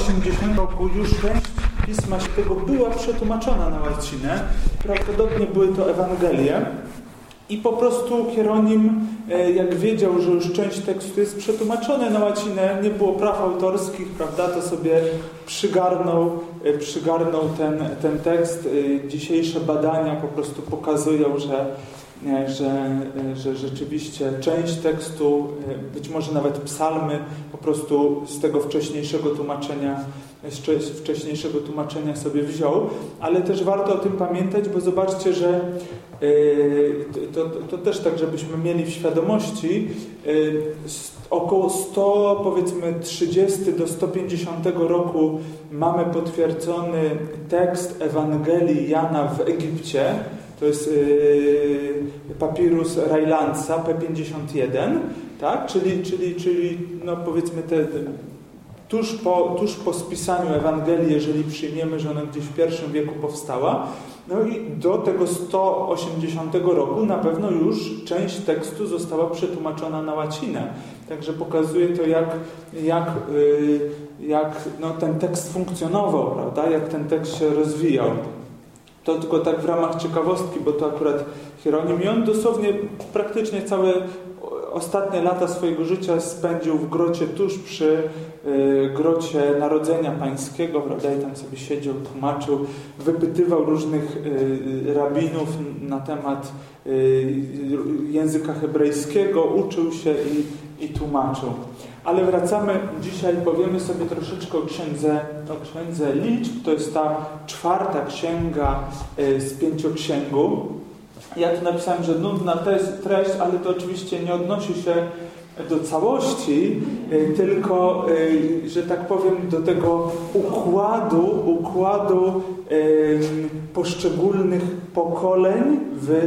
180 roku już część Pisma Świętego była przetłumaczona na łacinę. Prawdopodobnie były to Ewangelie. I po prostu Hieronim, jak wiedział, że już część tekstu jest przetłumaczony na łacinę, nie było praw autorskich, prawda, to sobie przygarnął ten tekst. Dzisiejsze badania po prostu pokazują, że rzeczywiście część tekstu, być może nawet psalmy, po prostu z tego wcześniejszego tłumaczenia sobie wziął, ale też warto o tym pamiętać, bo zobaczcie, że to też tak, żebyśmy mieli w świadomości, około 130 do 150 roku mamy potwierdzony tekst Ewangelii Jana w Egipcie. To jest papirus Rajlandsa P51, tak? Czyli no powiedzmy tuż po spisaniu Ewangelii, jeżeli przyjmiemy, że ona gdzieś w I wieku powstała, no i do tego 180 roku na pewno już część tekstu została przetłumaczona na łacinę. Także pokazuje to, jak no, ten tekst funkcjonował, prawda? Jak ten tekst się rozwijał. To tylko tak w ramach ciekawostki, bo to akurat Hieronim i on dosłownie praktycznie całe ostatnie lata swojego życia spędził w grocie tuż przy grocie Narodzenia Pańskiego, prawda? I tam sobie siedział, tłumaczył, wypytywał różnych rabinów na temat języka hebrajskiego, uczył się i tłumaczył. Ale wracamy dzisiaj, powiemy sobie troszeczkę o księdze liczb. To jest ta 4. księga z 5 Ja tu napisałem, że nudna treść, ale to oczywiście nie odnosi się do całości, tylko, że tak powiem, do tego układu poszczególnych pokoleń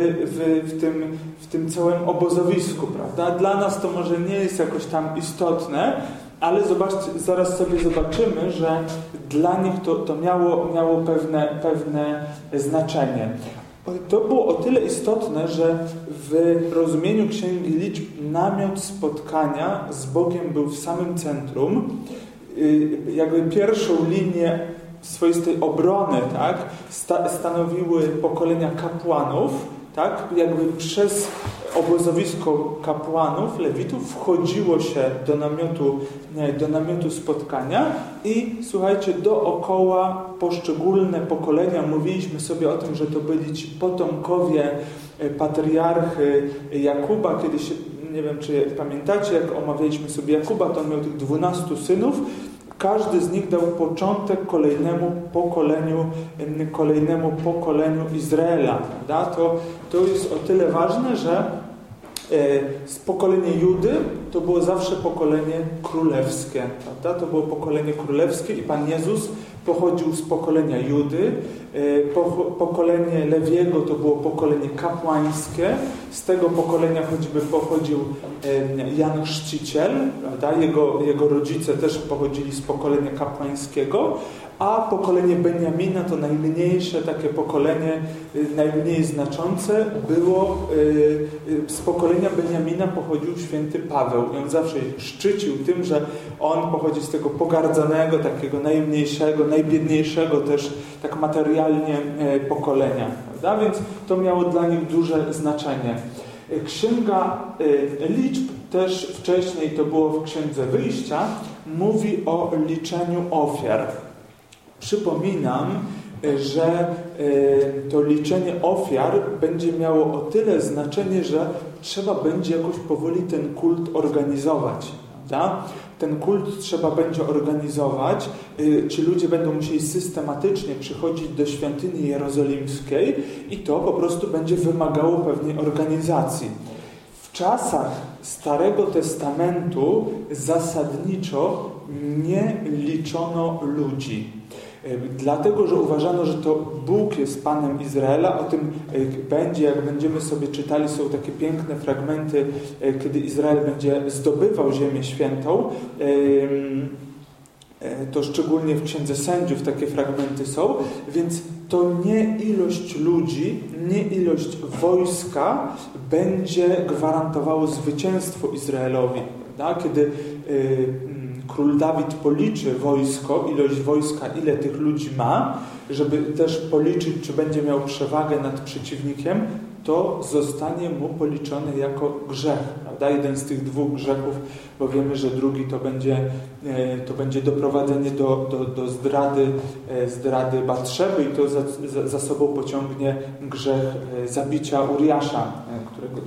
w tym całym obozowisku, prawda? Dla nas to może nie jest jakoś tam istotne, ale zobaczcie, zaraz sobie zobaczymy, że dla nich to miało pewne znaczenie. To było o tyle istotne, że w rozumieniu Księgi Liczb namiot spotkania z Bogiem był w samym centrum. Jakby pierwszą linię swoistej obrony, tak, stanowiły pokolenia kapłanów, tak, jakby przez obozowisko kapłanów, lewitów wchodziło się do namiotu spotkania i słuchajcie, dookoła poszczególne pokolenia, mówiliśmy sobie o tym, że to byli ci potomkowie patriarchy Jakuba, kiedyś, nie wiem czy pamiętacie, jak omawialiśmy sobie Jakuba, to on miał tych 12 synów, każdy z nich dał początek kolejnemu pokoleniu Izraela. Prawda? To jest o tyle ważne, że z pokolenia Judy to było zawsze pokolenie królewskie. Prawda? To było pokolenie królewskie i Pan Jezus pochodził z pokolenia Judy. Pokolenie Lewiego to było pokolenie kapłańskie. Z tego pokolenia choćby pochodził Jan Chrzciciel, prawda? Jego rodzice też pochodzili z pokolenia kapłańskiego, a pokolenie Beniamina to najmniejsze takie pokolenie, najmniej znaczące było, z pokolenia Beniamina pochodził święty Paweł i on zawsze szczycił tym, że on pochodzi z tego pogardzanego, takiego najmniejszego, najbiedniejszego też tak materialnie pokolenia, prawda? Więc to miało dla nich duże znaczenie. Księga Liczb też wcześniej, to było w Księdze Wyjścia, mówi o liczeniu ofiar. Przypominam, że to liczenie ofiar będzie miało o tyle znaczenie, że trzeba będzie jakoś powoli ten kult organizować. Prawda? Ten kult trzeba będzie organizować. Ci ludzie będą musieli systematycznie przychodzić do świątyni jerozolimskiej i to po prostu będzie wymagało pewnej organizacji. W czasach Starego Testamentu zasadniczo nie liczono ludzi. Dlatego, że uważano, że to Bóg jest Panem Izraela. O tym będzie, jak będziemy sobie czytali, są takie piękne fragmenty, kiedy Izrael będzie zdobywał Ziemię Świętą. To szczególnie w Księdze Sędziów takie fragmenty są. Więc to nie ilość ludzi, nie ilość wojska będzie gwarantowało zwycięstwo Izraelowi. Prawda? Kiedy król Dawid policzy wojsko, ilość wojska, ile tych ludzi ma, żeby też policzyć, czy będzie miał przewagę nad przeciwnikiem, to zostanie mu policzony jako grzech, prawda? Jeden z tych dwóch grzechów, bo wiemy, że drugi to będzie doprowadzenie do zdrady Batszeby i to za sobą pociągnie grzech zabicia Uriasza, którego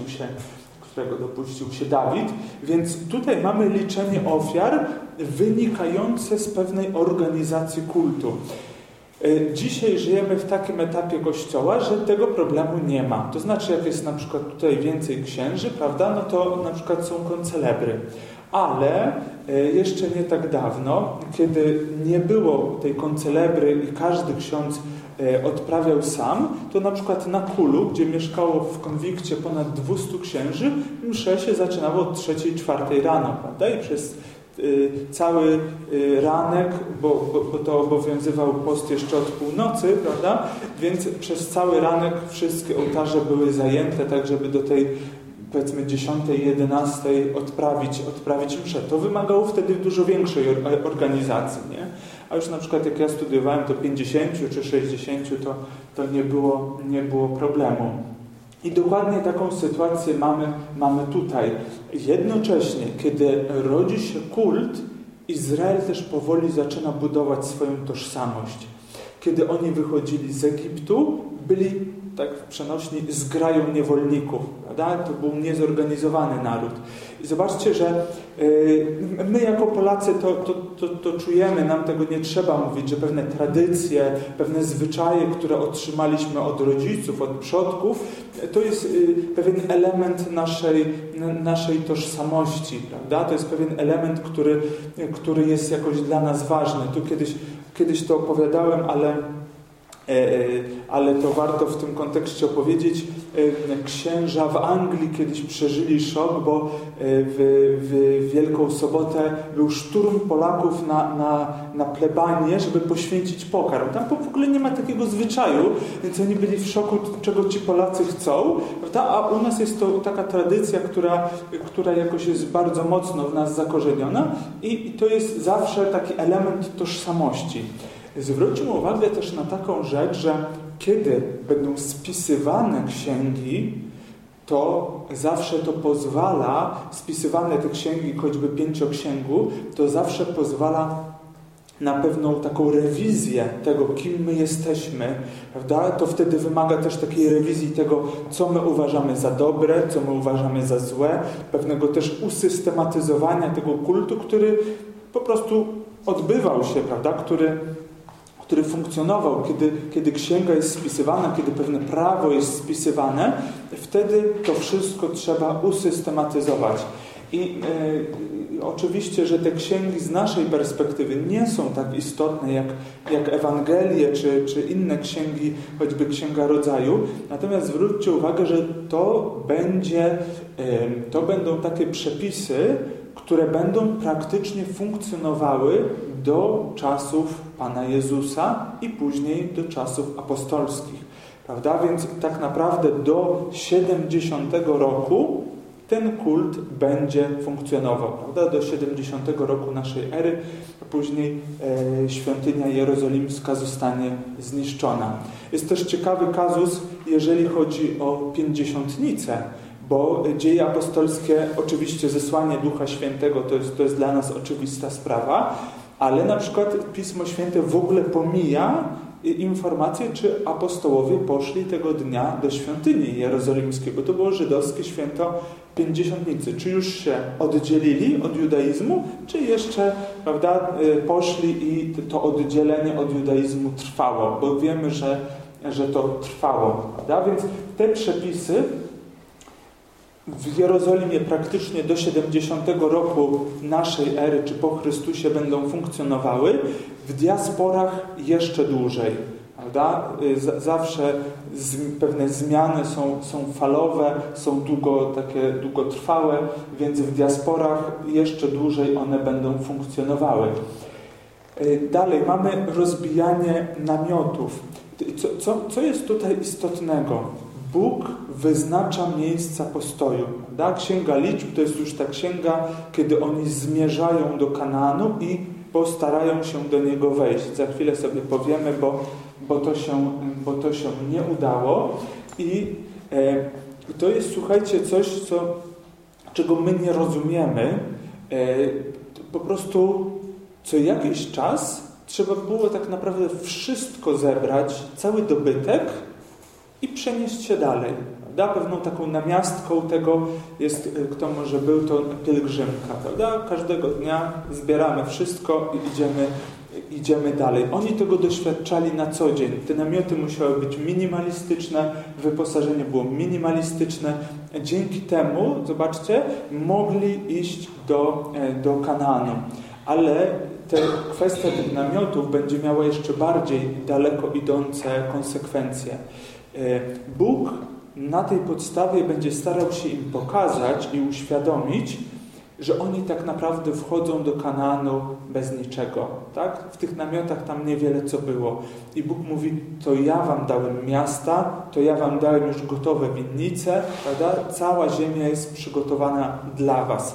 dopuścił się Dawid. Więc tutaj mamy liczenie ofiar wynikające z pewnej organizacji kultu. Dzisiaj żyjemy w takim etapie Kościoła, że tego problemu nie ma. To znaczy, jak jest na przykład tutaj więcej księży, prawda, no to na przykład są koncelebry. Ale jeszcze nie tak dawno, kiedy nie było tej koncelebry i każdy ksiądz odprawiał sam, to na przykład na Kulu, gdzie mieszkało w konwikcie ponad 200 księży, msze się zaczynało od 3-4 rano, prawda? I przez cały ranek, bo to obowiązywał post jeszcze od północy, prawda? Więc przez cały ranek wszystkie ołtarze były zajęte, tak żeby do tej, powiedzmy, 10, 11 odprawić mszę. To wymagało wtedy dużo większej organizacji, nie? A już na przykład jak ja studiowałem, to 50 czy 60 to nie było problemu. I dokładnie taką sytuację mamy tutaj. Jednocześnie, kiedy rodzi się kult, Izrael też powoli zaczyna budować swoją tożsamość. Kiedy oni wychodzili z Egiptu, byli, tak w przenośni, zgrają niewolników, prawda? To był niezorganizowany naród. I zobaczcie, że my jako Polacy to czujemy, nam tego nie trzeba mówić, że pewne tradycje, pewne zwyczaje, które otrzymaliśmy od rodziców, od przodków, to jest pewien element naszej tożsamości, prawda? To jest pewien element, który jest jakoś dla nas ważny. Tu kiedyś to opowiadałem, ale to warto w tym kontekście opowiedzieć. Księża w Anglii kiedyś przeżyli szok, bo w Wielką Sobotę był szturm Polaków na plebanię, żeby poświęcić pokarm. Tam w ogóle nie ma takiego zwyczaju, więc oni byli w szoku, czego ci Polacy chcą, prawda? A u nas jest to taka tradycja, która jakoś jest bardzo mocno w nas zakorzeniona i to jest zawsze taki element tożsamości. Zwróćmy uwagę też na taką rzecz, że kiedy będą spisywane księgi, to zawsze to pozwala, spisywane te księgi, choćby 5-księgu, to zawsze pozwala na pewną taką rewizję tego, kim my jesteśmy, prawda? To wtedy wymaga też takiej rewizji tego, co my uważamy za dobre, co my uważamy za złe, pewnego też usystematyzowania tego kultu, który po prostu odbywał się, prawda? Który funkcjonował, kiedy księga jest spisywana, kiedy pewne prawo jest spisywane, wtedy to wszystko trzeba usystematyzować. I oczywiście, że te księgi z naszej perspektywy nie są tak istotne jak Ewangelie czy inne księgi, choćby Księga Rodzaju. Natomiast zwróćcie uwagę, że to będą takie przepisy, które będą praktycznie funkcjonowały do czasów Pana Jezusa i później do czasów apostolskich. Prawda? Więc tak naprawdę do 70 roku ten kult będzie funkcjonował. Prawda? Do 70 roku naszej ery, a później świątynia jerozolimska zostanie zniszczona. Jest też ciekawy kazus, jeżeli chodzi o Pięćdziesiątnicę, bo Dzieje apostolskie, oczywiście zesłanie Ducha Świętego to jest dla nas oczywista sprawa, ale na przykład Pismo Święte w ogóle pomija informację, czy apostołowie poszli tego dnia do świątyni jerozolimskiej, bo to było żydowskie święto Pięćdziesiątnicy. Czy już się oddzielili od judaizmu, czy jeszcze, prawda, poszli i to oddzielenie od judaizmu trwało, bo wiemy, że to trwało. Prawda? Więc te przepisy w Jerozolimie praktycznie do 70 roku naszej ery, czy po Chrystusie, będą funkcjonowały, w diasporach jeszcze dłużej. Prawda? Zawsze pewne zmiany są falowe, są długotrwałe, więc w diasporach jeszcze dłużej one będą funkcjonowały. Dalej mamy rozbijanie namiotów. Co jest tutaj istotnego? Bóg wyznacza miejsca postoju. Prawda? Księga Liczb to jest już ta księga, kiedy oni zmierzają do Kanaanu i postarają się do niego wejść. Za chwilę sobie powiemy, bo to się nie udało. I to jest, słuchajcie, coś, czego my nie rozumiemy. Po prostu co jakiś czas trzeba było tak naprawdę wszystko zebrać, cały dobytek i przenieść się dalej. Prawda? Pewną taką namiastką tego jest, kto może był, to pielgrzymka. Prawda? Każdego dnia zbieramy wszystko i idziemy dalej. Oni tego doświadczali na co dzień. Te namioty musiały być minimalistyczne, wyposażenie było minimalistyczne. Dzięki temu, zobaczcie, mogli iść do Kanaanu. Ale kwestia tych namiotów będzie miała jeszcze bardziej daleko idące konsekwencje. Bóg na tej podstawie będzie starał się im pokazać i uświadomić, że oni tak naprawdę wchodzą do Kanaanu bez niczego. Tak? W tych namiotach tam niewiele co było. I Bóg mówi, to ja wam dałem miasta, to ja wam dałem już gotowe winnice, prawda? Cała ziemia jest przygotowana dla was.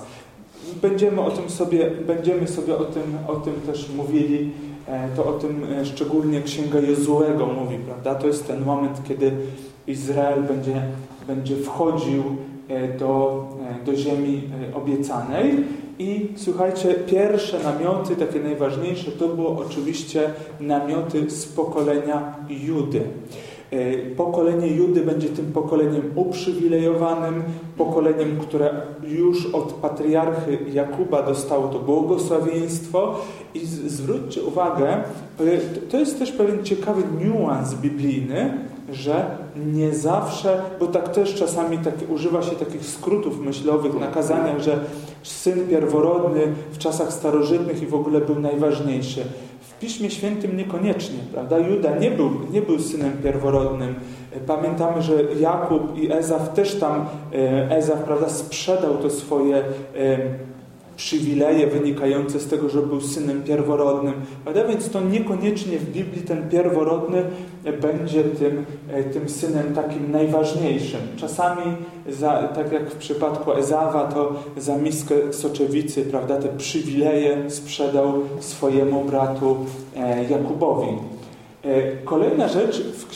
Będziemy sobie o tym też mówili, to o tym szczególnie Księga Jozuego mówi, prawda? To jest ten moment, kiedy Izrael będzie wchodził do ziemi obiecanej i słuchajcie, pierwsze namioty, takie najważniejsze, to było oczywiście namioty z pokolenia Judy. Pokolenie Judy będzie tym pokoleniem uprzywilejowanym, pokoleniem, które już od patriarchy Jakuba dostało to błogosławieństwo. I zwróćcie uwagę, to jest też pewien ciekawy niuans biblijny, że nie zawsze, bo tak też czasami używa się takich skrótów myślowych na kazaniach, że syn pierworodny w czasach starożytnych i w ogóle był najważniejszy. W Piśmie Świętym niekoniecznie, prawda? Juda nie był synem pierworodnym. Pamiętamy, że Jakub i Ezaf też tam, prawda, sprzedał to swoje przywileje wynikające z tego, że był synem pierworodnym. Prawda? Więc to niekoniecznie w Biblii ten pierworodny będzie tym synem takim najważniejszym. Czasami, tak jak w przypadku Ezawa, to za miskę soczewicy, prawda, te przywileje sprzedał swojemu bratu Jakubowi. Kolejna rzecz w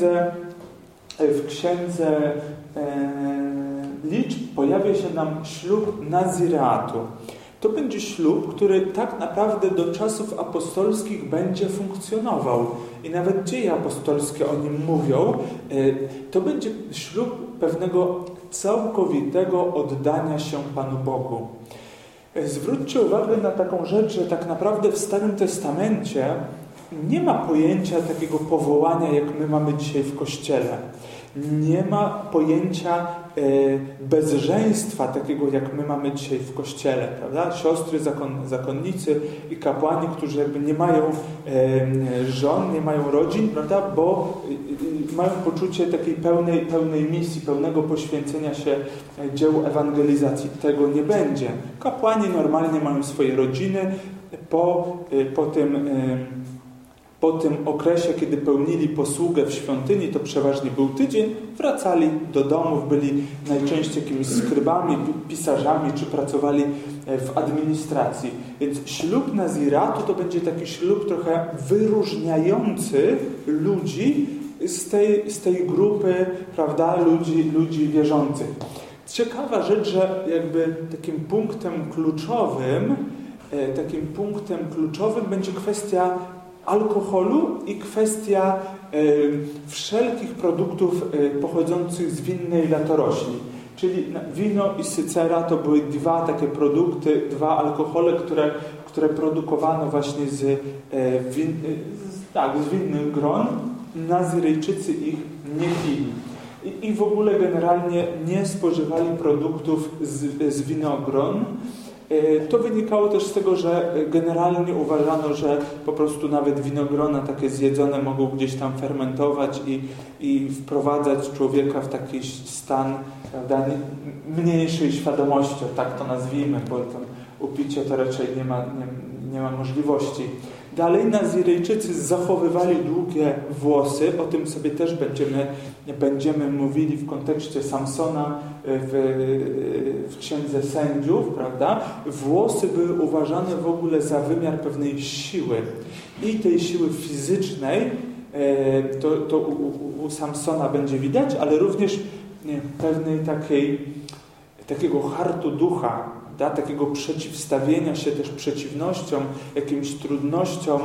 księdze Liczb pojawia się nam ślub Naziratu. To będzie ślub, który tak naprawdę do czasów apostolskich będzie funkcjonował. I nawet dzieje apostolskie o nim mówią. To będzie ślub pewnego całkowitego oddania się Panu Bogu. Zwróćcie uwagę na taką rzecz, że tak naprawdę w Starym Testamencie nie ma pojęcia takiego powołania, jak my mamy dzisiaj w Kościele. Nie ma pojęcia bezżeństwa takiego, jak my mamy dzisiaj w Kościele, prawda? Siostry, zakonnicy i kapłani, którzy jakby nie mają żon, nie mają rodzin, prawda? Bo mają poczucie takiej pełnej misji, pełnego poświęcenia się dziełu ewangelizacji. Tego nie będzie. Kapłani normalnie mają swoje rodziny. Po tym okresie, kiedy pełnili posługę w świątyni, to przeważnie był tydzień, wracali do domów, byli najczęściej jakimiś skrybami, pisarzami, czy pracowali w administracji. Więc ślub Naziratu to będzie taki ślub trochę wyróżniający ludzi z tej grupy, prawda, ludzi wierzących. Ciekawa rzecz, że jakby takim punktem kluczowym będzie kwestia alkoholu i kwestia wszelkich produktów pochodzących z winnej latorośli. Czyli wino i sycera to były dwa takie produkty, dwa alkohole, które produkowano właśnie z winnych gron. Nazyryjczycy ich nie pili. I w ogóle generalnie nie spożywali produktów z winogron. To wynikało też z tego, że generalnie uważano, że po prostu nawet winogrona takie zjedzone mogą gdzieś tam fermentować i wprowadzać człowieka w taki stan, prawda, mniejszej świadomości, tak to nazwijmy, bo to upicie to raczej nie ma możliwości. Dalej Nazirejczycy zachowywali długie włosy, o tym sobie też będziemy mówili w kontekście Samsona w Księdze Sędziów, prawda? Włosy były uważane w ogóle za wymiar pewnej siły i tej siły fizycznej, to u Samsona będzie widać, ale również pewnej takiego hartu ducha, takiego przeciwstawienia się też przeciwnościom, jakimś trudnościom.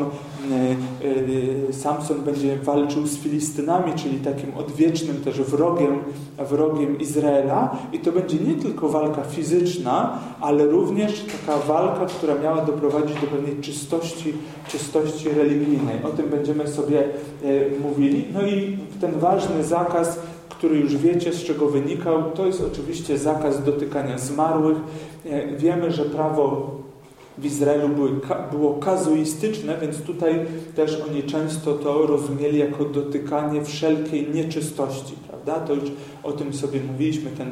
Samson będzie walczył z Filistynami, czyli takim odwiecznym też wrogiem Izraela. I to będzie nie tylko walka fizyczna, ale również taka walka, która miała doprowadzić do pewnej czystości religijnej. O tym będziemy sobie mówili. No i ten ważny zakaz, który już wiecie, z czego wynikał, to jest oczywiście zakaz dotykania zmarłych. Wiemy, że prawo w Izraelu było kazuistyczne, więc tutaj też oni często to rozumieli jako dotykanie wszelkiej nieczystości, prawda? To już o tym sobie mówiliśmy, ten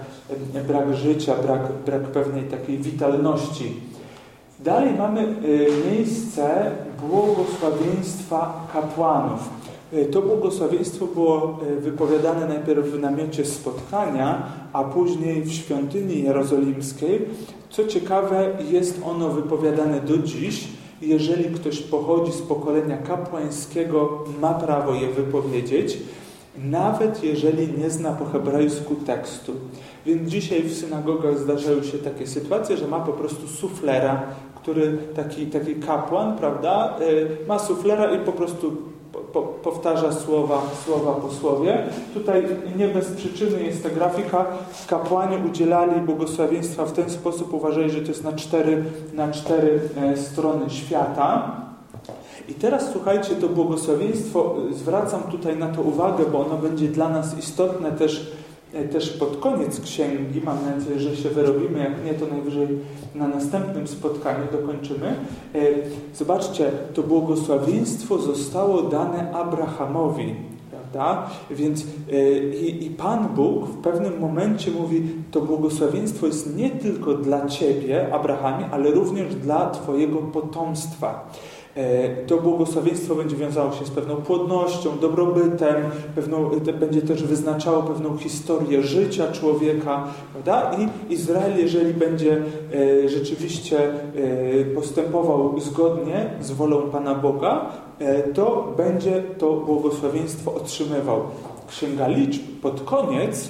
brak życia, brak pewnej takiej witalności. Dalej mamy miejsce błogosławieństwa kapłanów. To błogosławieństwo było wypowiadane najpierw w namiocie spotkania, a później w świątyni jerozolimskiej. Co ciekawe, jest ono wypowiadane do dziś. Jeżeli ktoś pochodzi z pokolenia kapłańskiego, ma prawo je wypowiedzieć, nawet jeżeli nie zna po hebrajsku tekstu. Więc dzisiaj w synagogach zdarzają się takie sytuacje, że ma po prostu suflera, który taki kapłan, prawda, ma suflera i po prostu powtarza słowa po słowie. Tutaj nie bez przyczyny jest ta grafika. Kapłani udzielali błogosławieństwa w ten sposób, uważali, że to jest na cztery strony świata. I teraz słuchajcie, to błogosławieństwo, zwracam tutaj na to uwagę, bo ono będzie dla nas istotne też pod koniec księgi. Mam nadzieję, że się wyrobimy. Jak nie, to najwyżej na następnym spotkaniu dokończymy. Zobaczcie, to błogosławieństwo zostało dane Abrahamowi, prawda? Więc i Pan Bóg w pewnym momencie mówi, to błogosławieństwo jest nie tylko dla Ciebie, Abrahamie, ale również dla Twojego potomstwa. To błogosławieństwo będzie wiązało się z pewną płodnością, dobrobytem, będzie też wyznaczało pewną historię życia człowieka, prawda? I Izrael, jeżeli będzie rzeczywiście postępował zgodnie z wolą Pana Boga, to będzie to błogosławieństwo otrzymywał. Księga Liczb pod koniec,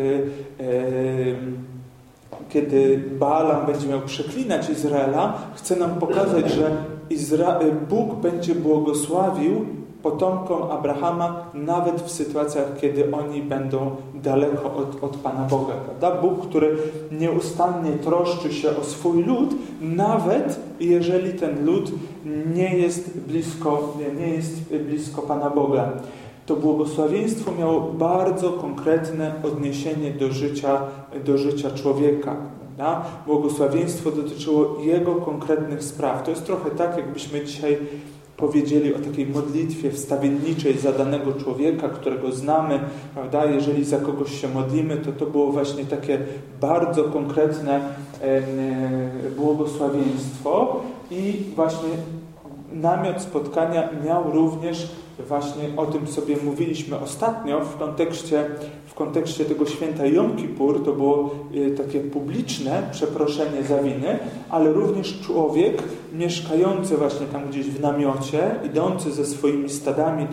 kiedy Baalam będzie miał przeklinać Izraela, chce nam pokazać, że Bóg będzie błogosławił potomkom Abrahama nawet w sytuacjach, kiedy oni będą daleko od Pana Boga. Prawda? Bóg, który nieustannie troszczy się o swój lud, nawet jeżeli ten lud nie jest blisko Pana Boga. To błogosławieństwo miało bardzo konkretne odniesienie do życia człowieka. Prawda? Błogosławieństwo dotyczyło jego konkretnych spraw. To jest trochę tak, jakbyśmy dzisiaj powiedzieli o takiej modlitwie wstawienniczej za danego człowieka, którego znamy, prawda? Jeżeli za kogoś się modlimy, to było właśnie takie bardzo konkretne błogosławieństwo i właśnie namiot spotkania miał również, właśnie o tym sobie mówiliśmy ostatnio, w kontekście tego święta Jom Kippur, to było takie publiczne przeproszenie za winy, ale również człowiek mieszkający właśnie tam gdzieś w namiocie, idący ze swoimi stadami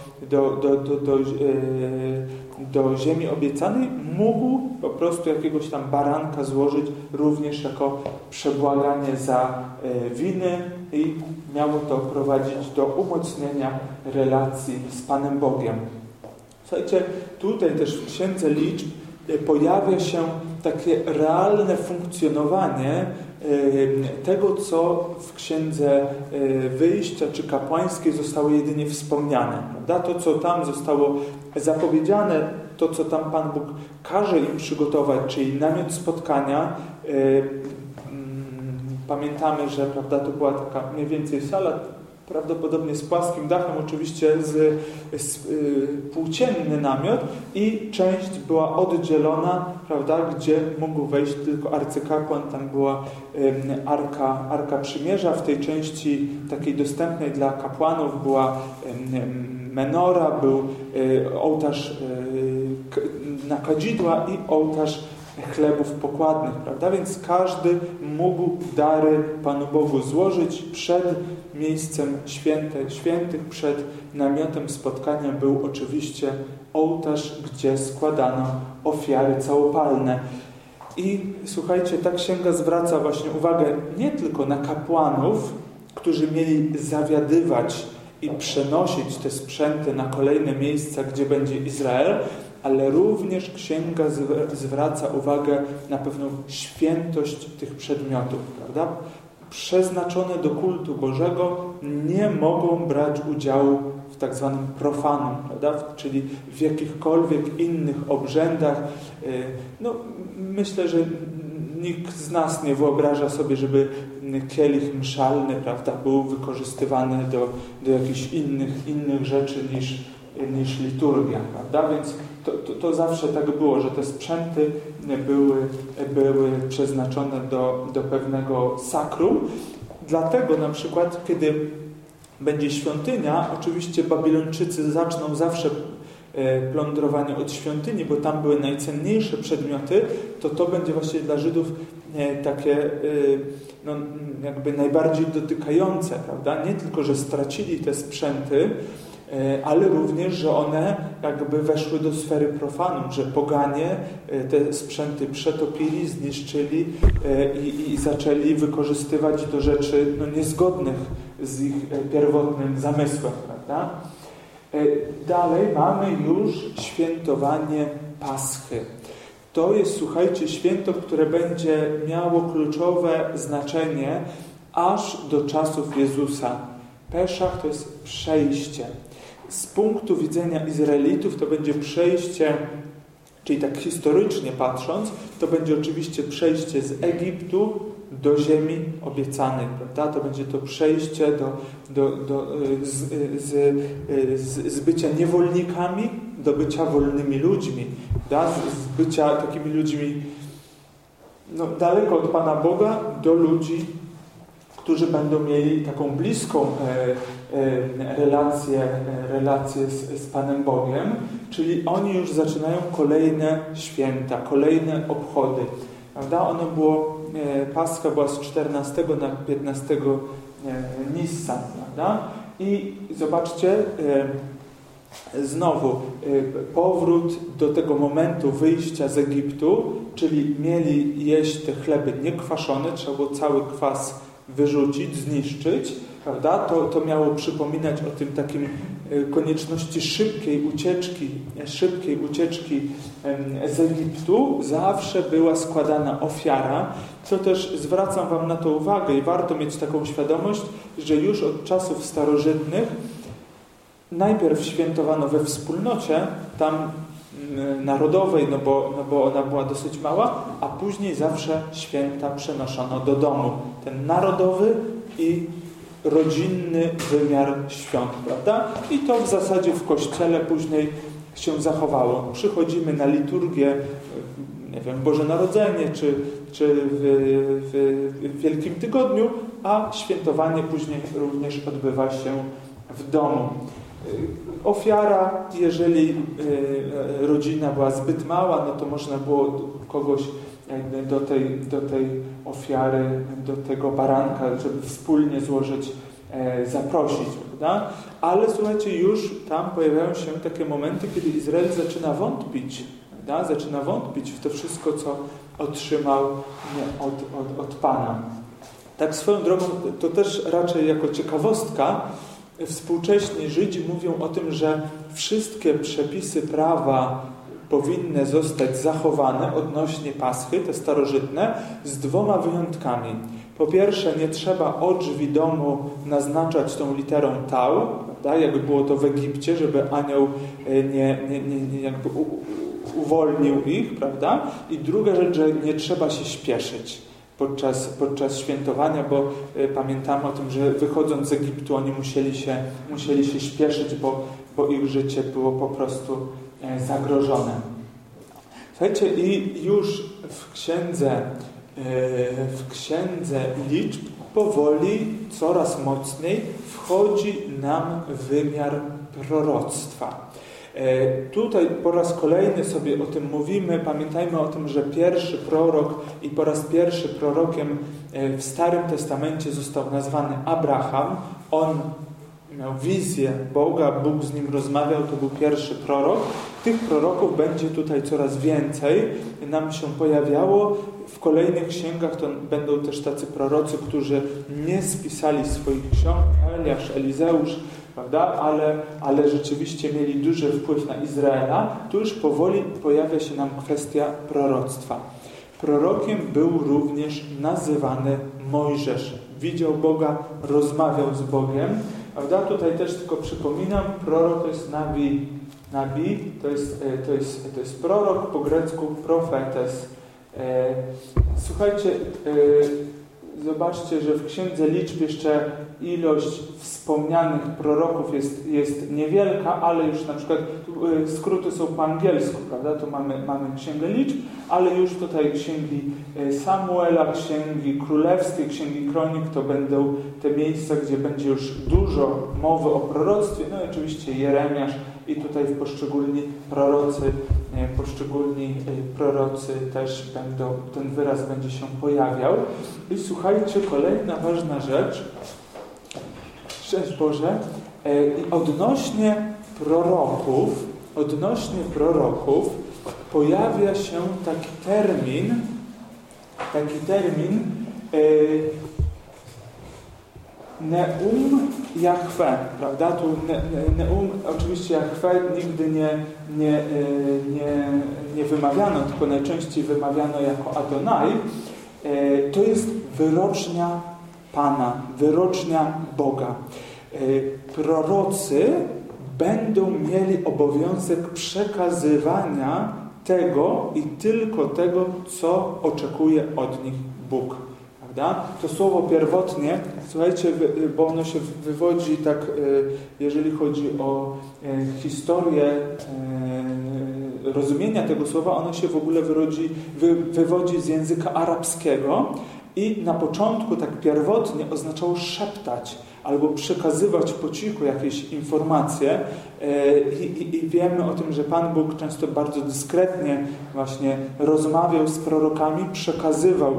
do ziemi obiecanej, mógł po prostu jakiegoś tam baranka złożyć również jako przebłaganie za winy i miało to prowadzić do umocnienia relacji z Panem Bogiem. Słuchajcie, tutaj też w Księdze Liczb pojawia się takie realne funkcjonowanie tego, co w Księdze Wyjścia czy kapłańskiej zostało jedynie wspomniane. Prawda? To, co tam zostało zapowiedziane, to, co tam Pan Bóg każe im przygotować, czyli namiot spotkania. Pamiętamy, że prawda, to była taka mniej więcej sala prawdopodobnie z płaskim dachem, oczywiście płócienny namiot i część była oddzielona, prawda, gdzie mógł wejść tylko arcykapłan, tam była Arka Przymierza, w tej części takiej dostępnej dla kapłanów była menora, był ołtarz na kadzidła i ołtarz chlebów pokładnych, prawda? Więc każdy mógł dary Panu Bogu złożyć. Przed miejscem świętych, przed namiotem spotkania był oczywiście ołtarz, gdzie składano ofiary całopalne. I słuchajcie, ta księga zwraca właśnie uwagę nie tylko na kapłanów, którzy mieli zawiadywać i przenosić te sprzęty na kolejne miejsca, gdzie będzie Izrael, ale również księga zwraca uwagę na pewną świętość tych przedmiotów, prawda? Przeznaczone do kultu Bożego nie mogą brać udziału w tak zwanym profanum, prawda? Czyli w jakichkolwiek innych obrzędach. No, myślę, że nikt z nas nie wyobraża sobie, żeby kielich mszalny, prawda, był wykorzystywany do jakichś innych rzeczy niż liturgia, prawda? Więc to zawsze tak było, że te sprzęty były przeznaczone do pewnego sakrum. Dlatego na przykład, kiedy będzie świątynia, oczywiście Babilończycy zaczną zawsze plądrowanie od świątyni, bo tam były najcenniejsze przedmioty, to będzie właśnie dla Żydów takie no, jakby najbardziej dotykające, prawda? Nie tylko, że stracili te sprzęty, ale również, że one jakby weszły do sfery profanum, że poganie te sprzęty przetopili, zniszczyli i zaczęli wykorzystywać do rzeczy no, niezgodnych z ich pierwotnym zamysłem, prawda? Dalej mamy już świętowanie Paschy. To jest, słuchajcie, święto, które będzie miało kluczowe znaczenie aż do czasów Jezusa. Peszach to jest przejście. Z punktu widzenia Izraelitów to będzie przejście, czyli tak historycznie patrząc, to będzie oczywiście przejście z Egiptu do ziemi obiecanej, prawda? To będzie to przejście z bycia niewolnikami do bycia wolnymi ludźmi, prawda? Z bycia takimi ludźmi no, daleko od Pana Boga do ludzi, którzy będą mieli taką bliską relację z Panem Bogiem, czyli oni już zaczynają kolejne święta, kolejne obchody. Prawda? Ono było, Pascha była z 14 na 15 Nissan, prawda? I zobaczcie, znowu powrót do tego momentu wyjścia z Egiptu, czyli mieli jeść te chleby niekwaszone, trzeba było cały kwas wyrzucić, zniszczyć, prawda? To miało przypominać o tym takim konieczności szybkiej ucieczki z Egiptu. Zawsze była składana ofiara. To też zwracam Wam na to uwagę i warto mieć taką świadomość, że już od czasów starożytnych najpierw świętowano we wspólnocie, tam narodowej, no bo ona była dosyć mała, a później zawsze święta przenoszono do domu. Ten narodowy i rodzinny wymiar świąt, prawda? I to w zasadzie w Kościele później się zachowało. Przychodzimy na liturgię, nie wiem, Boże Narodzenie, czy w Wielkim Tygodniu, a świętowanie później również odbywa się w domu. Ofiara, jeżeli rodzina była zbyt mała, no to można było kogoś do tej ofiary, do tego baranka, żeby wspólnie złożyć, zaprosić, prawda? Ale słuchajcie, już tam pojawiają się takie momenty, kiedy Izrael zaczyna wątpić, prawda? Zaczyna wątpić w to wszystko, co otrzymał od Pana. Tak swoją drogą, to też raczej jako ciekawostka, współcześni Żydzi mówią o tym, że wszystkie przepisy prawa powinny zostać zachowane odnośnie Paschy, te starożytne, z dwoma wyjątkami. Po pierwsze, nie trzeba o drzwi domu naznaczać tą literą tau, prawda? Jakby było to w Egipcie, żeby anioł nie jakby uwolnił ich, prawda? I druga rzecz, że nie trzeba się śpieszyć. podczas świętowania, bo pamiętamy o tym, że wychodząc z Egiptu oni musieli się śpieszyć, bo ich życie było po prostu zagrożone. Słuchajcie, i już w księdze liczb powoli, coraz mocniej wchodzi nam wymiar proroctwa. Tutaj po raz kolejny sobie o tym mówimy. Pamiętajmy o tym, że pierwszy prorok i po raz pierwszy prorokiem w Starym Testamencie został nazwany Abraham. On miał wizję Boga, Bóg z nim rozmawiał, to był pierwszy prorok. Tych proroków będzie tutaj coraz więcej nam się pojawiało. W kolejnych księgach to będą też tacy prorocy, którzy nie spisali swoich ksiąg, Eliasz, Elizeusz, prawda? Ale rzeczywiście mieli duży wpływ na Izraela. Tu już powoli pojawia się nam kwestia proroctwa. Prorokiem był również nazywany Mojżesz. Widział Boga, rozmawiał z Bogiem. Prawda? Tutaj też tylko przypominam, prorok to jest nabi, to jest prorok, po grecku profetes. Słuchajcie, zobaczcie, że w Księdze Liczb jeszcze ilość wspomnianych proroków jest niewielka, ale już na przykład skróty są po angielsku, prawda? Tu mamy Księgę Liczb, ale już tutaj księgi Samuela, księgi królewskie, księgi kronik to będą te miejsca, gdzie będzie już dużo mowy o proroctwie. No i oczywiście Jeremiasz i tutaj poszczególni prorocy też ten wyraz będzie się pojawiał. I słuchajcie, kolejna ważna rzecz. Szczęść Boże. I odnośnie proroków pojawia się taki termin Neum Jahwe, prawda? Tu Neum, oczywiście Jahwe nigdy nie wymawiano, tylko najczęściej wymawiano jako Adonai. To jest wyrocznia Pana, wyrocznia Boga. Prorocy będą mieli obowiązek przekazywania tego i tylko tego, co oczekuje od nich Bóg. Prawda? To słowo pierwotnie, słuchajcie, bo ono się wywodzi tak, jeżeli chodzi o historię rozumienia tego słowa, ono się w ogóle wywodzi z języka arabskiego i na początku tak pierwotnie oznaczało szeptać albo przekazywać po cichu jakieś informacje i wiemy o tym, że Pan Bóg często bardzo dyskretnie właśnie rozmawiał z prorokami, przekazywał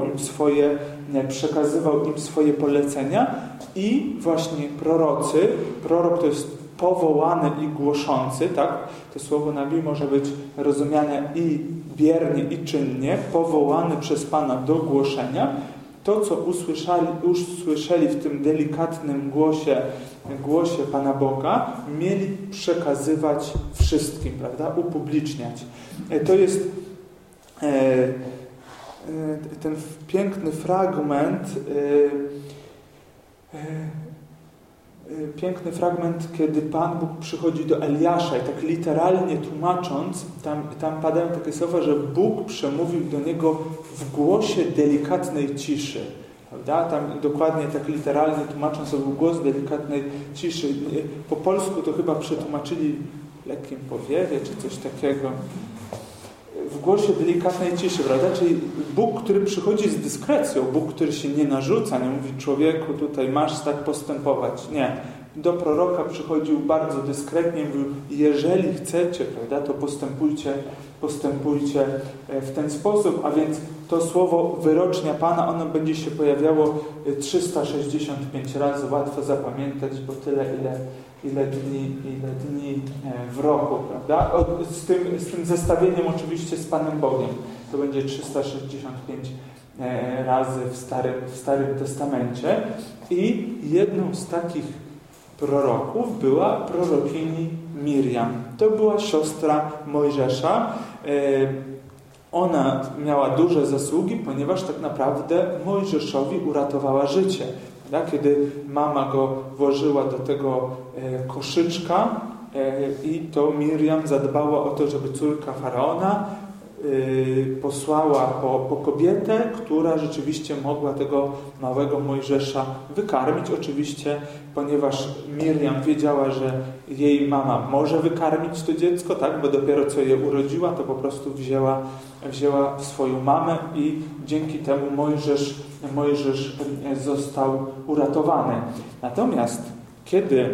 im swoje polecenia i właśnie prorok to jest powołany i głoszący, tak? To słowo nabi może być rozumiane i biernie, i czynnie, powołany przez Pana do głoszenia. To, co usłyszeli w tym delikatnym głosie Pana Boga, mieli przekazywać wszystkim, prawda? Upubliczniać. To jest ten piękny fragment, kiedy Pan Bóg przychodzi do Eliasza i tak literalnie tłumacząc, tam padają takie słowa, że Bóg przemówił do niego w głosie delikatnej ciszy. Prawda? Tam dokładnie tak literalnie tłumacząc, to był głos delikatnej ciszy. Po polsku to chyba przetłumaczyli w lekkim powiewie, czy coś takiego. W głosie delikatnej ciszy, prawda? Czyli Bóg, który przychodzi z dyskrecją, Bóg, który się nie narzuca, nie mówi człowieku, tutaj masz tak postępować. Nie. Do proroka przychodził bardzo dyskretnie, mówił, jeżeli chcecie, prawda, to postępujcie w ten sposób, a więc to słowo wyrocznia Pana, ono będzie się pojawiało 365 razy, łatwo zapamiętać, bo tyle, ile dni w roku, prawda? Z tym zestawieniem oczywiście z Panem Bogiem. To będzie 365 razy w Starym Testamencie. I jedną z takich proroków była prorokini Mirjam. To była siostra Mojżesza. Ona miała duże zasługi, ponieważ tak naprawdę Mojżeszowi uratowała życie. Kiedy mama go włożyła do tego koszyczka i to Mirjam zadbała o to, żeby córka Faraona posłała po kobietę, która rzeczywiście mogła tego małego Mojżesza wykarmić. Oczywiście, ponieważ Miriam wiedziała, że jej mama może wykarmić to dziecko, tak, bo dopiero co je urodziła, to po prostu wzięła swoją mamę i dzięki temu Mojżesz został uratowany. Natomiast kiedy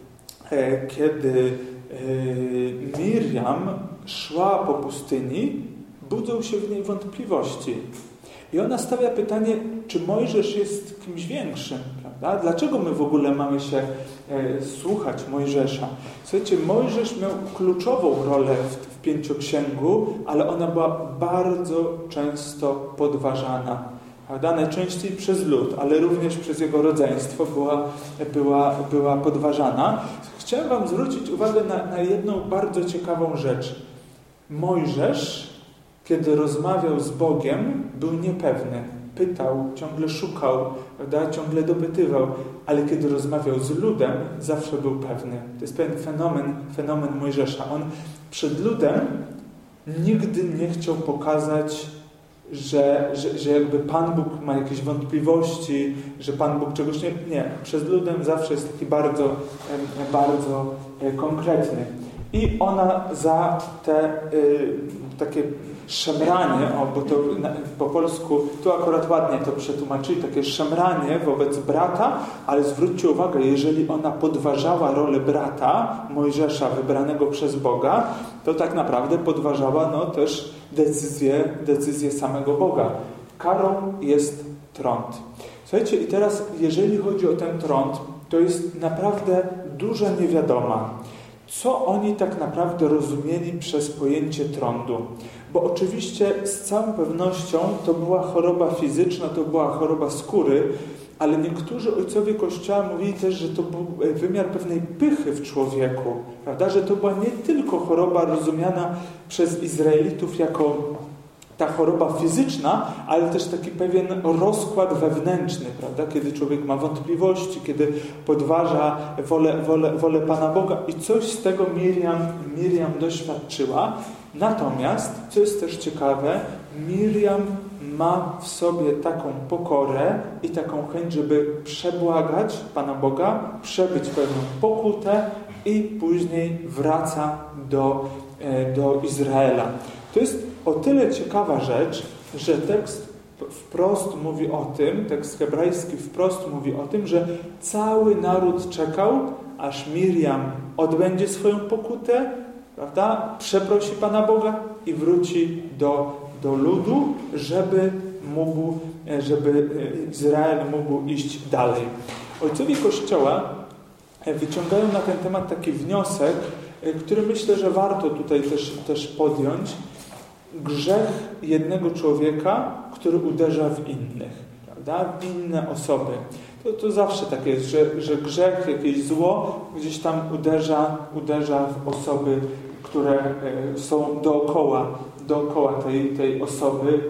Miriam szła po pustyni, budzą się w niej wątpliwości. I ona stawia pytanie, czy Mojżesz jest kimś większym, prawda? Dlaczego my w ogóle mamy się słuchać Mojżesza? Słuchajcie, Mojżesz miał kluczową rolę w Pięcioksięgu, ale ona była bardzo często podważana. Prawda? Najczęściej przez lud, ale również przez jego rodzeństwo była podważana. Chciałem wam zwrócić uwagę na jedną bardzo ciekawą rzecz. Mojżesz, kiedy rozmawiał z Bogiem, był niepewny. Pytał, ciągle szukał, prawda? Ciągle dopytywał, ale kiedy rozmawiał z ludem, zawsze był pewny. To jest pewien fenomen Mojżesza. On przed ludem nigdy nie chciał pokazać, że jakby Pan Bóg ma jakieś wątpliwości, że Pan Bóg czegoś nie. Przed ludem zawsze jest taki bardzo, bardzo konkretny. I ona za te takie szemranie, bo to po polsku, tu akurat ładnie to przetłumaczyli, takie szemranie wobec brata, ale zwróćcie uwagę, jeżeli ona podważała rolę brata, Mojżesza wybranego przez Boga, to tak naprawdę podważała też decyzję samego Boga. Karą jest trąd. Słuchajcie, i teraz jeżeli chodzi o ten trąd, to jest naprawdę duża niewiadoma. Co oni tak naprawdę rozumieli przez pojęcie trądu? Bo oczywiście z całą pewnością to była choroba fizyczna, to była choroba skóry, ale niektórzy ojcowie Kościoła mówili też, że to był wymiar pewnej pychy w człowieku, prawda? Że to była nie tylko choroba rozumiana przez Izraelitów jako ta choroba fizyczna, ale też taki pewien rozkład wewnętrzny, prawda? Kiedy człowiek ma wątpliwości, kiedy podważa wolę Pana Boga i coś z tego Miriam doświadczyła. Natomiast, co jest też ciekawe, Miriam ma w sobie taką pokorę i taką chęć, żeby przebłagać Pana Boga, przebyć pewną pokutę i później wraca do Izraela. To jest o tyle ciekawa rzecz, że tekst wprost mówi o tym, tekst hebrajski wprost mówi o tym, że cały naród czekał, aż Miriam odbędzie swoją pokutę, prawda? Przeprosi Pana Boga i wróci do ludu, żeby Izrael mógł iść dalej. Ojcowie Kościoła wyciągają na ten temat taki wniosek, który myślę, że warto tutaj też podjąć. Grzech jednego człowieka, który uderza w innych, prawda? W inne osoby. To zawsze tak jest, że grzech, jakieś zło gdzieś tam uderza w osoby, które są dookoła tej osoby,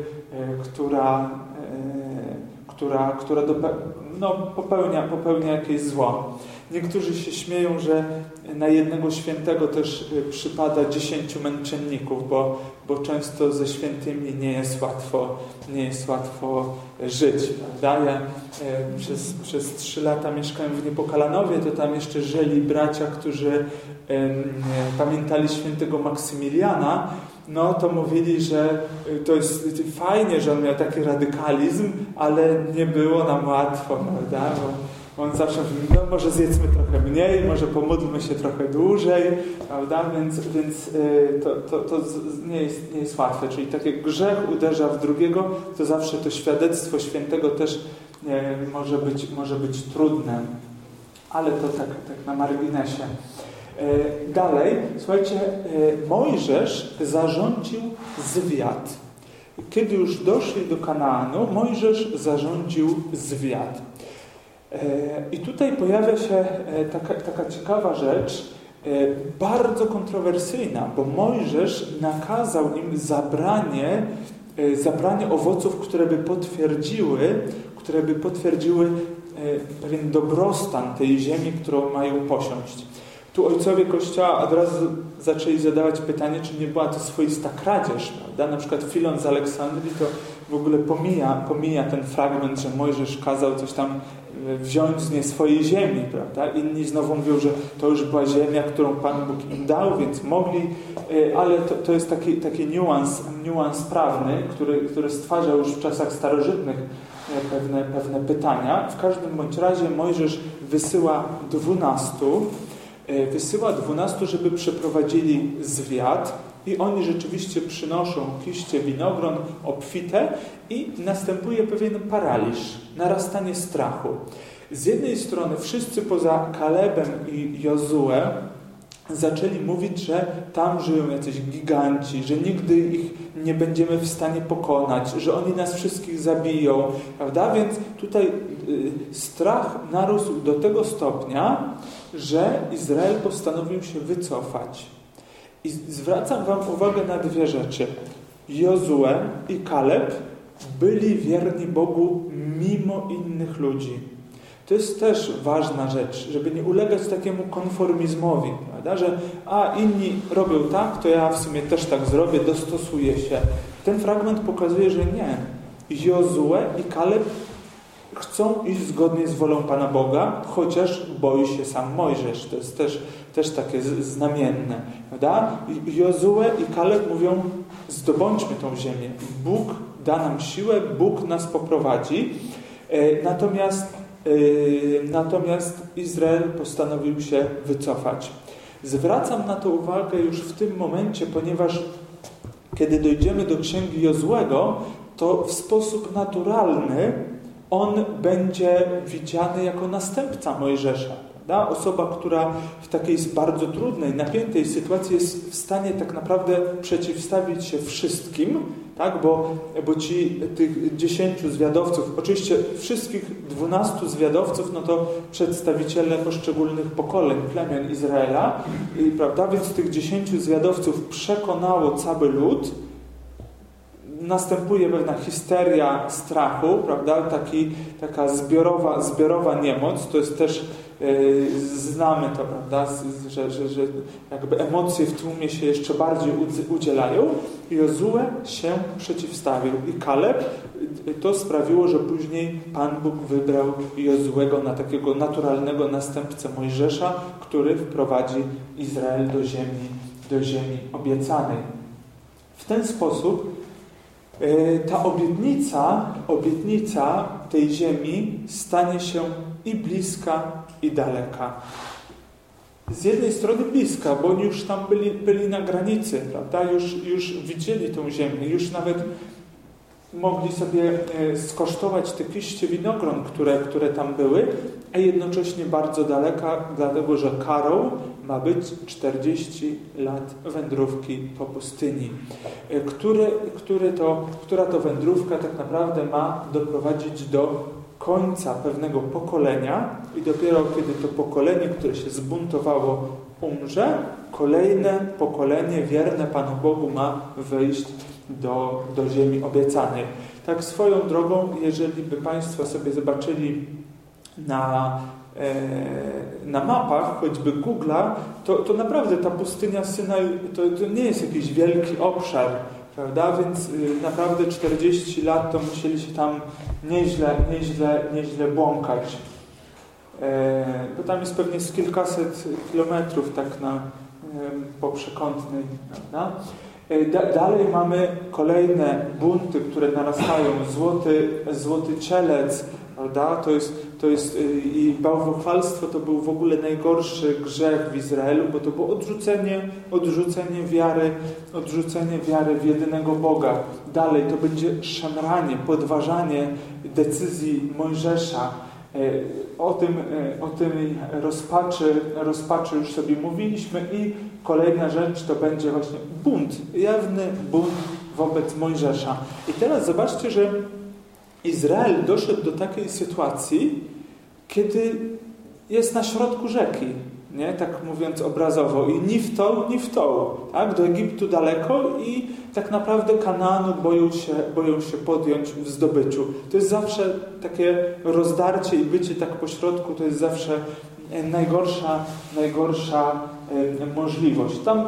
która popełnia jakieś zło. Niektórzy się śmieją, że na jednego świętego też przypada 10 męczenników, bo często ze świętymi nie jest łatwo żyć, prawda? Ja przez 3 lata mieszkałem w Niepokalanowie, to tam jeszcze żyli bracia, którzy pamiętali świętego Maksymiliana, no to mówili, że to jest fajnie, że on miał taki radykalizm, ale nie było nam łatwo, prawda? Bo on zawsze mówi, no może zjedzmy trochę mniej, może pomódlmy się trochę dłużej, prawda? Więc to nie jest łatwe. Czyli tak jak grzech uderza w drugiego, to zawsze to świadectwo świętego też może być trudne. Ale to tak na marginesie. Dalej, słuchajcie, Mojżesz zarządził zwiad. Kiedy już doszli do Kanaanu, Mojżesz zarządził zwiad. I tutaj pojawia się taka ciekawa rzecz, bardzo kontrowersyjna, bo Mojżesz nakazał im zabranie owoców, które by potwierdziły pewien dobrostan tej ziemi, którą mają posiąść. Tu ojcowie Kościoła od razu zaczęli zadawać pytanie, czy nie była to swoista kradzież, prawda? Na przykład Filon z Aleksandrii to w ogóle pomija ten fragment, że Mojżesz kazał coś tam wziąć z nie swojej ziemi, prawda? Inni znowu mówią, że to już była ziemia, którą Pan Bóg im dał, więc mogli, ale to jest taki niuans prawny, który stwarza już w czasach starożytnych pewne pytania. W każdym bądź razie Mojżesz wysyła 12, żeby przeprowadzili zwiat i oni rzeczywiście przynoszą kiście winogron obfite i następuje pewien paraliż, narastanie strachu. Z jednej strony wszyscy poza Kalebem i Jozue zaczęli mówić, że tam żyją jacyś giganci, że nigdy ich nie będziemy w stanie pokonać, że oni nas wszystkich zabiją, prawda? Więc tutaj strach narósł do tego stopnia, że Izrael postanowił się wycofać. I zwracam wam uwagę na dwie rzeczy. Jozue i Kaleb byli wierni Bogu mimo innych ludzi. To jest też ważna rzecz, żeby nie ulegać takiemu konformizmowi, prawda? Że inni robią tak, to ja w sumie też tak zrobię, dostosuję się. Ten fragment pokazuje, że nie. Jozue i Kaleb chcą iść zgodnie z wolą Pana Boga, chociaż boi się sam Mojżesz. To jest też takie znamienne, prawda? Jozue i Kaleb mówią, zdobądźmy tą ziemię. Bóg da nam siłę, Bóg nas poprowadzi. Natomiast Izrael postanowił się wycofać. Zwracam na to uwagę już w tym momencie, ponieważ kiedy dojdziemy do Księgi Jozłego, to w sposób naturalny on będzie widziany jako następca Mojżesza. Prawda? Osoba, która w takiej bardzo trudnej, napiętej sytuacji jest w stanie tak naprawdę przeciwstawić się wszystkim, tak? Bo tych 10 zwiadowców, oczywiście wszystkich 12 zwiadowców, no to przedstawiciele poszczególnych pokoleń, plemion Izraela, prawda? Więc tych 10 zwiadowców przekonało cały lud. Następuje pewna histeria strachu, prawda? Taka zbiorowa niemoc. To jest też, znamy to, prawda? Że jakby emocje w tłumie się jeszcze bardziej udzielają. Jozue się przeciwstawił i Kaleb. To sprawiło, że później Pan Bóg wybrał Jozuego na takiego naturalnego następcę Mojżesza, który wprowadzi Izrael do ziemi obiecanej. W ten sposób ta obietnica tej ziemi stanie się i bliska, i daleka. Z jednej strony bliska, bo oni już tam byli na granicy, prawda? Już widzieli tą ziemię, już nawet mogli sobie skosztować te kiście winogron, które tam były, a jednocześnie bardzo daleka, dlatego że karą ma być 40 lat wędrówki po pustyni, która to wędrówka tak naprawdę ma doprowadzić do końca pewnego pokolenia i dopiero kiedy to pokolenie, które się zbuntowało, umrze, kolejne pokolenie wierne Panu Bogu ma wejść do ziemi obiecanej. Tak swoją drogą, jeżeli by Państwo sobie zobaczyli na mapach, choćby Google'a, to naprawdę ta pustynia Synaj to nie jest jakiś wielki obszar, prawda? Więc naprawdę 40 lat to musieli się tam nieźle błąkać. Bo tam jest pewnie z kilkaset kilometrów tak po przekątnej, prawda? Dalej mamy kolejne bunty, które narastają. Złoty cielec, prawda? To jest i bałwochwalstwo to był w ogóle najgorszy grzech w Izraelu, bo to było odrzucenie wiary w jedynego Boga. Dalej to będzie szemranie, podważanie decyzji Mojżesza. O tym rozpaczy już sobie mówiliśmy i kolejna rzecz to będzie właśnie bunt, jawny bunt wobec Mojżesza. I teraz zobaczcie, że Izrael doszedł do takiej sytuacji, kiedy jest na środku rzeki, nie? Tak mówiąc obrazowo, i ni w tą, tak? Do Egiptu daleko i tak naprawdę Kanaanu boją się podjąć w zdobyciu. To jest zawsze takie rozdarcie i bycie tak po środku, to jest zawsze najgorsza możliwość. Tam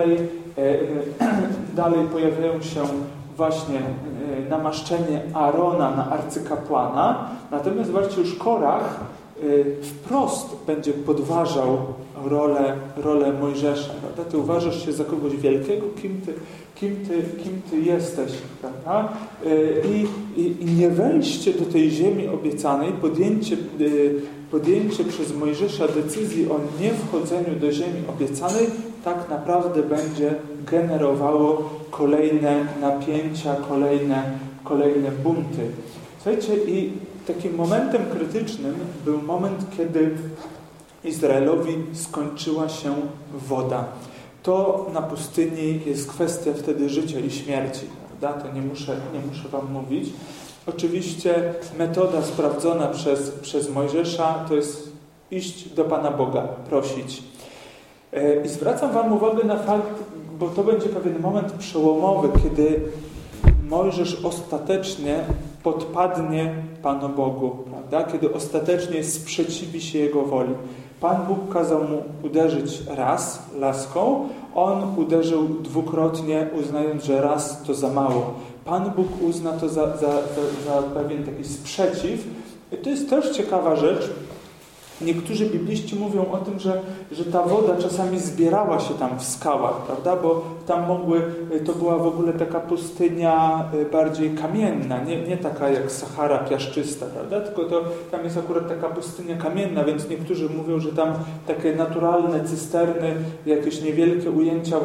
dalej pojawiają się właśnie namaszczenie Aarona na arcykapłana, natomiast zobaczcie, już Korach wprost będzie podważał rolę Mojżesza. Prawda? Ty uważasz się za kogoś wielkiego, kim ty jesteś, prawda? I nie wejście do tej ziemi obiecanej, podjęcie przez Mojżesza decyzji o niewchodzeniu do ziemi obiecanej tak naprawdę będzie generowało kolejne napięcia, kolejne bunty. Słuchajcie, i takim momentem krytycznym był moment, kiedy Izraelowi skończyła się woda. To na pustyni jest kwestia wtedy życia i śmierci, prawda? To nie muszę wam mówić. Oczywiście metoda sprawdzona przez Mojżesza to jest iść do Pana Boga, prosić. I zwracam wam uwagę na fakt, bo to będzie pewien moment przełomowy, kiedy Mojżesz ostatecznie podpadnie Panu Bogu, prawda? Kiedy ostatecznie sprzeciwi się Jego woli. Pan Bóg kazał mu uderzyć raz laską, on uderzył dwukrotnie, uznając, że raz to za mało. Pan Bóg uzna to za pewien taki sprzeciw. I to jest też ciekawa rzecz. Niektórzy bibliści mówią o tym, że ta woda czasami zbierała się tam w skałach, prawda? Bo tam to była w ogóle taka pustynia bardziej kamienna, nie taka jak Sahara piaszczysta, prawda? Tylko tam jest akurat taka pustynia kamienna, więc niektórzy mówią, że tam takie naturalne cysterny, jakieś niewielkie ujęcia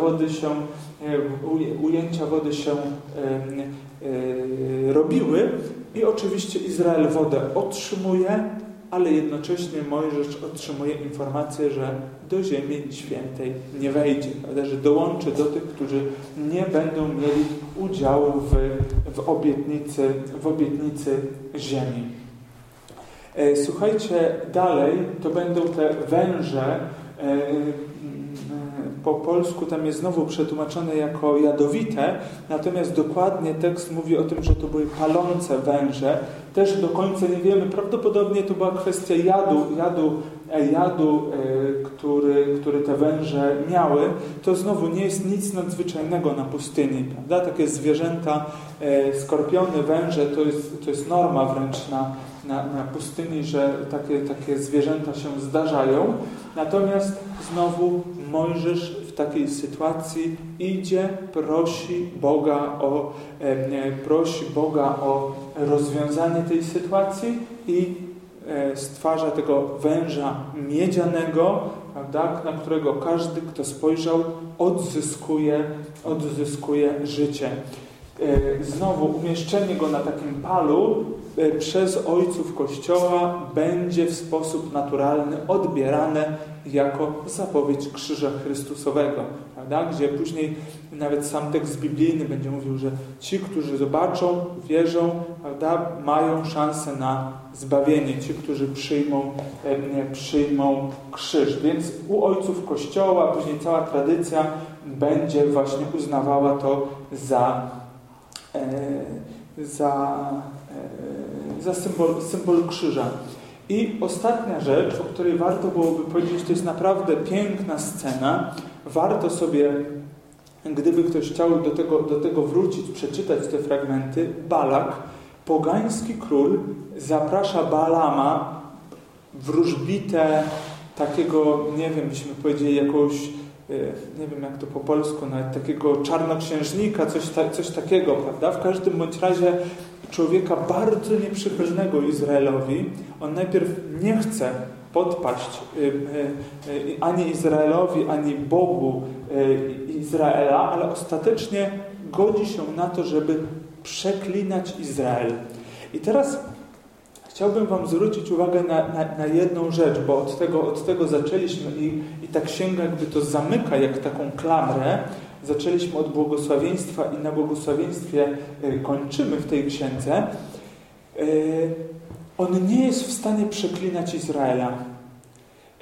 wody się robiły i oczywiście Izrael wodę otrzymuje, ale jednocześnie Mojżesz otrzymuje informację, że do ziemi świętej nie wejdzie, prawda? Że dołączy do tych, którzy nie będą mieli udziału w obietnicy ziemi. Słuchajcie, dalej to będą te węże. Po polsku tam jest znowu przetłumaczone jako jadowite, natomiast dokładnie tekst mówi o tym, że to były palące węże. Też do końca nie wiemy, prawdopodobnie to była kwestia jadu, który te węże miały. To znowu nie jest nic nadzwyczajnego na pustyni, prawda? Takie zwierzęta, skorpiony, węże, to jest norma wręcz na pustyni, że takie zwierzęta się zdarzają. Natomiast znowu Mojżesz w takiej sytuacji idzie, prosi Boga o rozwiązanie tej sytuacji i stwarza tego węża miedzianego, prawda, na którego każdy, kto spojrzał, odzyskuje życie. Znowu umieszczenie go na takim palu przez ojców Kościoła będzie w sposób naturalny odbierane jako zapowiedź krzyża Chrystusowego, prawda? Gdzie później nawet sam tekst biblijny będzie mówił, że ci, którzy zobaczą, wierzą, prawda, mają szansę na zbawienie. Ci, którzy przyjmą krzyż. Więc u ojców Kościoła później cała tradycja będzie właśnie uznawała to za symbol krzyża. I ostatnia rzecz, o której warto byłoby powiedzieć, to jest naprawdę piękna scena. Warto sobie, gdyby ktoś chciał do tego wrócić, przeczytać te fragmenty. Balak, pogański król, zaprasza Balama, wróżbitę takiego, nie wiem, byśmy powiedzieli jakąś, nie wiem jak to po polsku, nawet takiego czarnoksiężnika, coś takiego, prawda? W każdym bądź razie człowieka bardzo nieprzychylnego Izraelowi. On najpierw nie chce podpaść ani Izraelowi, ani Bogu Izraela, ale ostatecznie godzi się na to, żeby przeklinać Izrael. I teraz chciałbym wam zwrócić uwagę na jedną rzecz, bo od tego zaczęliśmy i ta księga jakby to zamyka jak taką klamrę. Zaczęliśmy od błogosławieństwa i na błogosławieństwie kończymy w tej księdze. On nie jest w stanie przeklinać Izraela.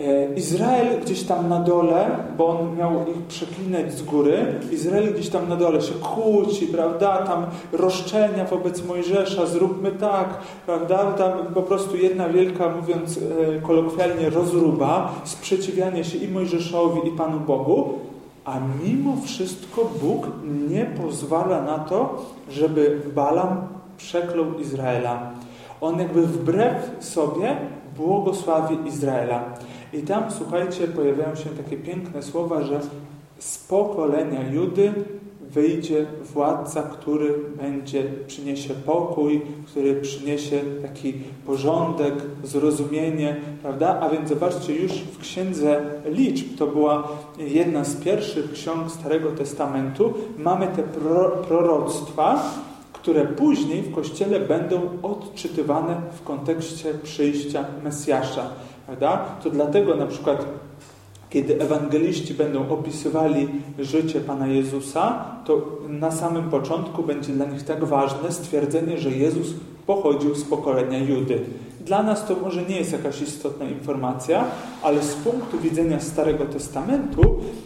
Izrael gdzieś tam na dole, bo on miał ich przeklinać z góry, Izrael gdzieś tam na dole się kłóci, prawda, tam roszczenia wobec Mojżesza, zróbmy tak, prawda, tam po prostu jedna wielka, mówiąc kolokwialnie, rozruba, sprzeciwianie się i Mojżeszowi, i Panu Bogu, a mimo wszystko Bóg nie pozwala na to, żeby Balam przeklął Izraela. On jakby wbrew sobie błogosławi Izraela. I tam, słuchajcie, pojawiają się takie piękne słowa, że z pokolenia Judy wyjdzie władca, który przyniesie pokój, który przyniesie taki porządek, zrozumienie, prawda? A więc zobaczcie, już w Księdze Liczb, to była jedna z pierwszych ksiąg Starego Testamentu, mamy te proroctwa, które później w Kościele będą odczytywane w kontekście przyjścia Mesjasza. Prawda? To dlatego na przykład, kiedy ewangeliści będą opisywali życie Pana Jezusa, to na samym początku będzie dla nich tak ważne stwierdzenie, że Jezus pochodził z pokolenia Judy. Dla nas to może nie jest jakaś istotna informacja, ale z punktu widzenia Starego Testamentu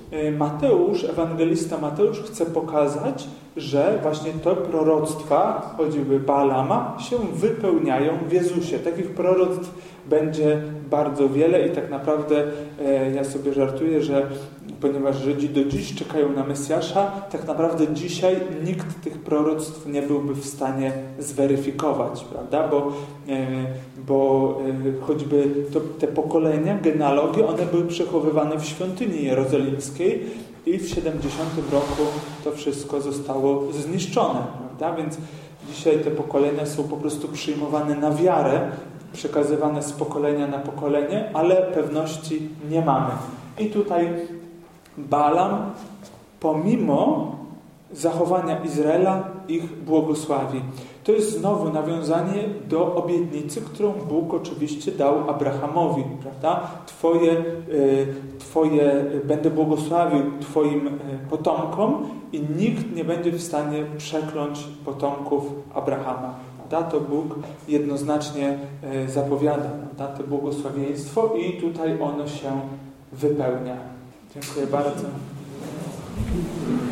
ewangelista Mateusz chce pokazać, że właśnie te proroctwa, choćby Balama, się wypełniają w Jezusie. Takich proroctw będzie bardzo wiele i tak naprawdę ja sobie żartuję, że ponieważ Żydzi do dziś czekają na Mesjasza, tak naprawdę dzisiaj nikt tych proroctw nie byłby w stanie zweryfikować, prawda? Bo choćby te pokolenia, genealogie, one były przechowywane w świątyni jerozolimskiej i w 70 roku to wszystko zostało zniszczone, prawda? Więc dzisiaj te pokolenia są po prostu przyjmowane na wiarę, przekazywane z pokolenia na pokolenie, ale pewności nie mamy. I tutaj Balam, pomimo zachowania Izraela, ich błogosławi. To jest znowu nawiązanie do obietnicy, którą Bóg oczywiście dał Abrahamowi, prawda? Będę błogosławił Twoim potomkom i nikt nie będzie w stanie przekląć potomków Abrahama. Prawda? To Bóg jednoznacznie zapowiada, prawda? To błogosławieństwo i tutaj ono się wypełnia. Dziękuję bardzo.